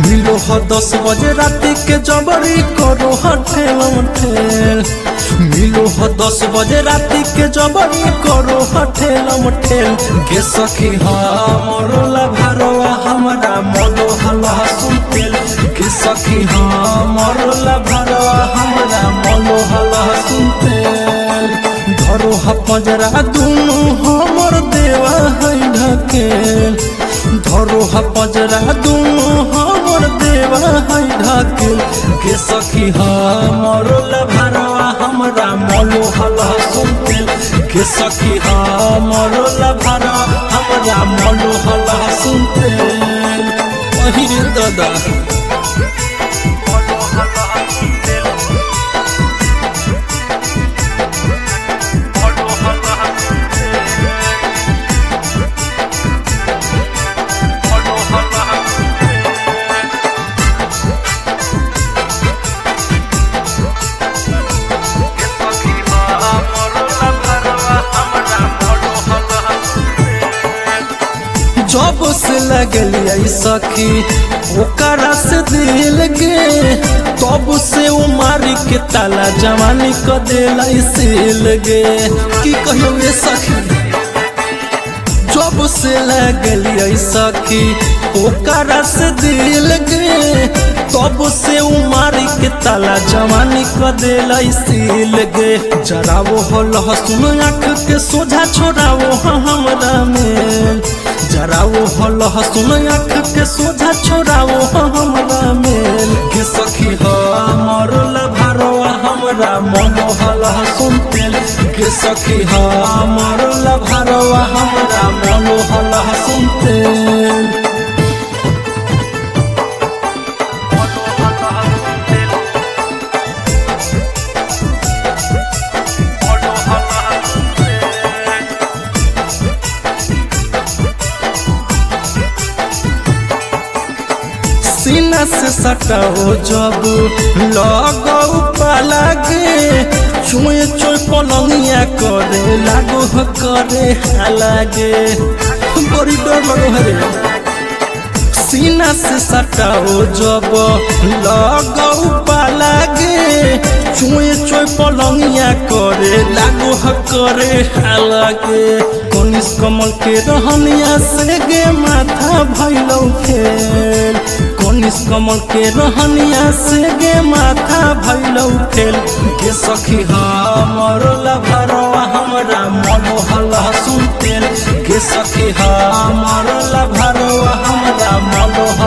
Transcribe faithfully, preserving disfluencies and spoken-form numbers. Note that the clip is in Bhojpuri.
मिलो ह दस बजे राति के जबरी करो हठेल मठेल। मिलो ह दस बजे राति के जबरी करो हठेल मठेल। गे सखी हमरो लभरवा हमरा मलो हला सुनतेल। गे सखी हमरो लभरवा हमरा मलो हला सुनतेल। धरो ह पंजरा दुनु हमर देवा है ढकेल। धरो ह पंजरा दुनु हमर देवा है ढकेल। गे सखी हमरो लभरवा हमरा मलो हला सुनतेल। गे सखी हमरो लभरवा हमरा मलो हला सुनतेल। पहिरे दादा जब से लगलिए सखी ओकरा से दिल गे। तब से वो मारी के ताला जवानी क देला सिल गे। की कहियो ये सखी जब से लगलिए सखी ओकरा से दिल गे। तब से वो मारी के ताला जवानी क देला सिल गे। जरावो हो लहसुन आँख के सोझा छोड़ावो हमरा मेल। जरावो हो लहसुन आँख के सोझा छोड़ावो हमरा मेल। गे सखी हमर लभरवा हमरा मलो हला सुनतेल। गे सखी हमर लभरवा हमरा मलो हला सुनतेल। सीना से सटाओ जब लगौ पाला गे। चुए चुए पलंगिया करे लागो ह करे हालागे। बड़ी डर लगो हरे सीना से सटाओ जब लगौ पाला गे। चुए चुए पलंगिया करे लागो ह करे हालागे। कनिस कमल के रहनिया से गे माथा भइलौ खेल। कनिस कमल के रहनिया से गे माथा भइलौ खेल। गे सखी हमरो लभरवा हमरा मलो हला सुनतेल। गे सखी हमरो लभरवा हमरा मलो